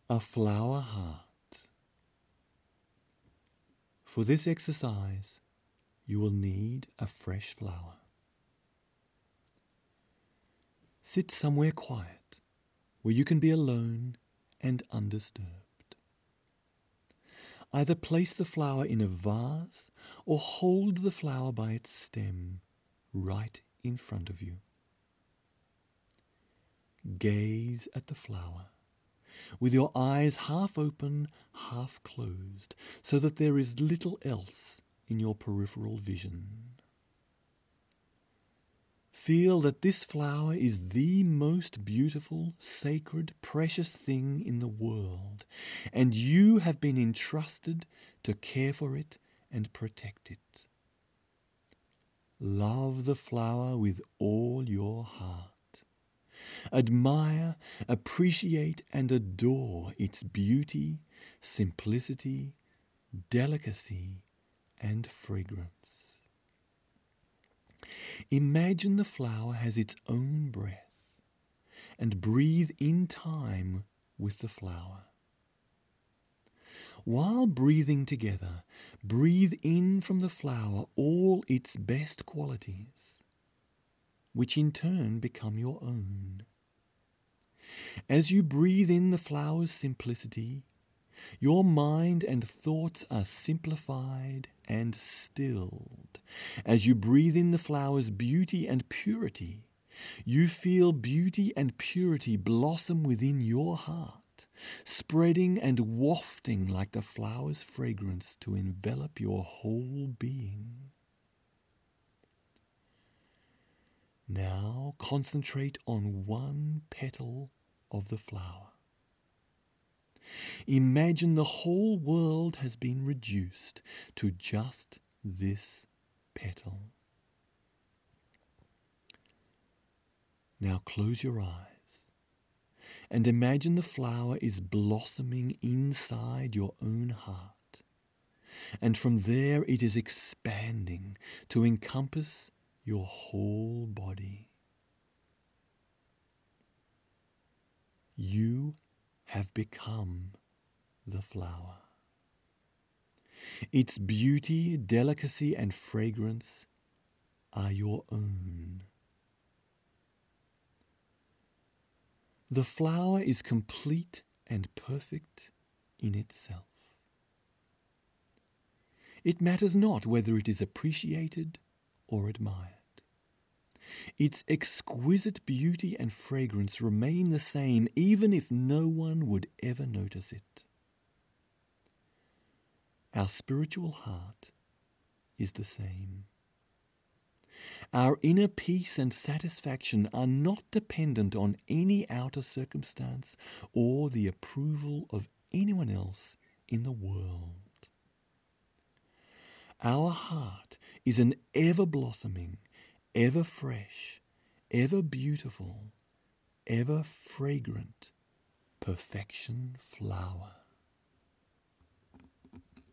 A flower heart. For this exercise, you will need a fresh flower. Sit somewhere quiet where you can be alone and undisturbed. Either place the flower in a vase or hold the flower by its stem right in front of you. Gaze at the flower with your eyes half open, half closed, so that there is little else in your peripheral vision. Feel that this flower is the most beautiful, sacred, precious thing in the world, and you have been entrusted to care for it and protect it. Love the flower with all your heart. Admire, appreciate, and adore its beauty, simplicity, delicacy, and fragrance. Imagine the flower has its own breath and breathe in time with the flower. While breathing together, breathe in from the flower all its best qualities, which in turn become your own. As you breathe in the flower's simplicity, your mind and thoughts are simplified and stilled. As you breathe in the flower's beauty and purity, you feel beauty and purity blossom within your heart, spreading and wafting like the flower's fragrance to envelop your whole being. Now concentrate on one petal of the flower. Imagine the whole world has been reduced to just this petal. Now close your eyes and imagine the flower is blossoming inside your own heart, and from there it is expanding to encompass your whole body. You have become the flower. Its beauty, delicacy, and fragrance are your own. The flower is complete and perfect in itself. It matters not whether it is appreciated or admired. Its exquisite beauty and fragrance remain the same, even if no one would ever notice it. Our spiritual heart is the same. Our inner peace and satisfaction are not dependent on any outer circumstance or the approval of anyone else in the world. Our heart is an ever-blossoming, ever fresh, ever beautiful, ever fragrant perfection flower.